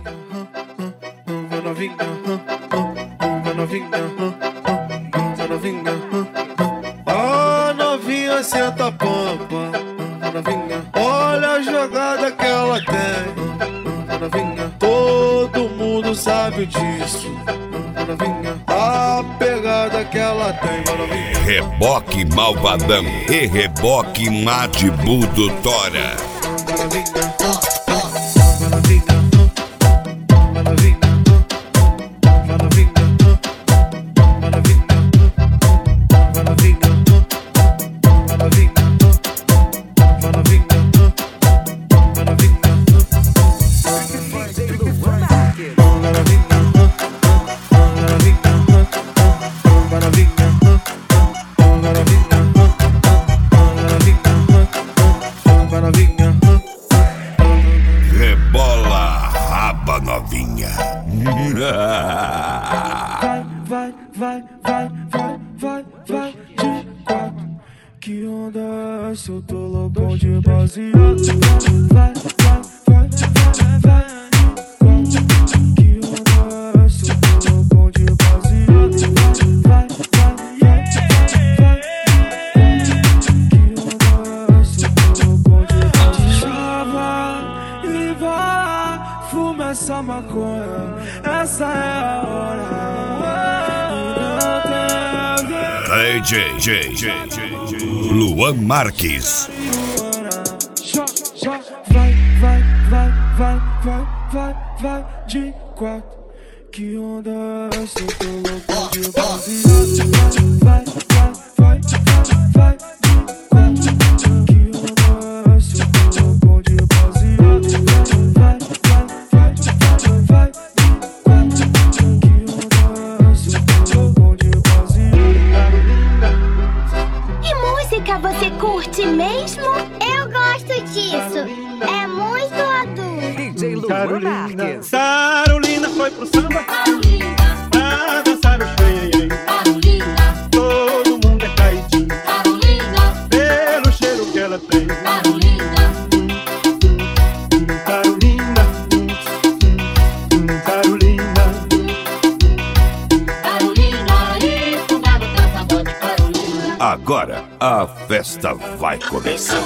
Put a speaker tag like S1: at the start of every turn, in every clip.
S1: vai novinha, vai novinha, vai novinha. A novinha senta a pampa, vai novinha. Olha a jogada que ela tem, vai novinha. Todo mundo sabe disso, vai novinha. A pegada que ela tem, vai novinha.
S2: Reboque malvadão e reboque Madibudo Tora.
S1: Vai novinha.
S2: Rebola raba novinha.
S1: Vai de quatro. Que onda é essa? Eu tô loucão de baseado. Vai de quatro. Que onda é essa? Eu tô loucão de baseado. Vai. Que onda é essa? Eu tô loucão de baseado. Chava e vai, fuma essa maconha. Essa é a hora.
S2: DJ Luan Marques.
S1: Vai de quatro. Que onda é essa? Eu tô louco de baseado. Vai de quatro. Que onda é essa? Eu tô louco de baseado. Vai de quatro. Que onda é essa? Eu tô louco de baseado.
S3: E música você curte mesmo? Eu gosto disso. É muito adulto.
S4: DJ Luan Marques.
S5: Carolina foi pro samba
S3: Carolina,
S5: pra dançar o xenhen.
S3: Carolina,
S5: Todo mundo é caidinho
S3: Carolina,
S5: pelo cheiro que ela tem.
S3: Carolina,
S5: Carolina, Carolina.
S3: Carolina, e fundado dançador de Carolina.
S2: Agora a festa vai começar.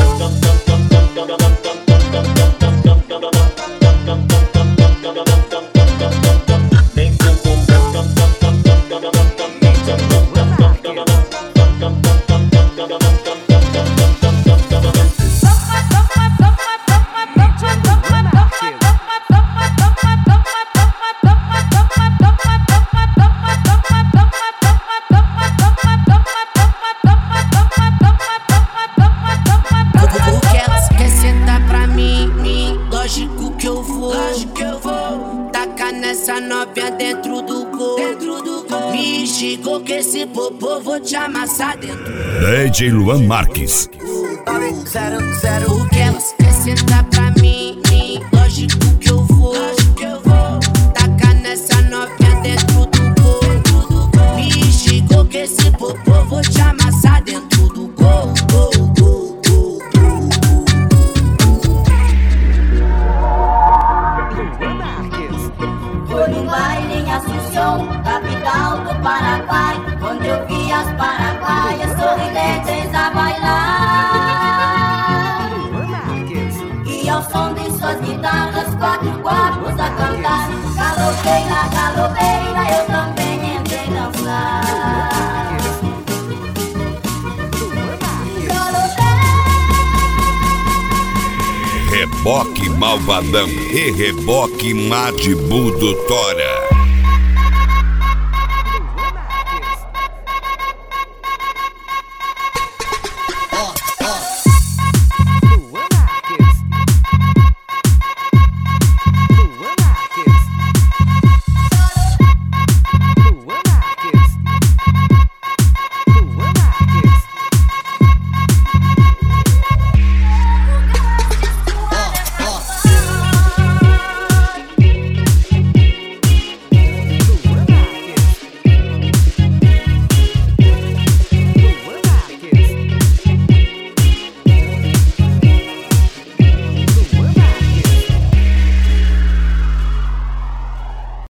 S6: Porque elas querem sentar pra mim, lógico que eu vou. Tacar nessa novinha dentro do gol. Me xingou que esse popô vou te amassar dentro.
S2: DJ Luan Marques.
S6: Porque elas querem sentar pra mim, lógico que eu vou. Tacar nessa novinha dentro do gol. Me xingou que esse popô vou te amassar dentro do gol.
S3: Foi no baile em Assunção, capital do Paraguai, onde eu vi as paraguaias sorridentes a bailar. E ao som de suas guitarras, quatro guapos a cantar. Galopeira, eu também entrei dançar.
S2: Reboque malvadão e reboque Madibudo Tora.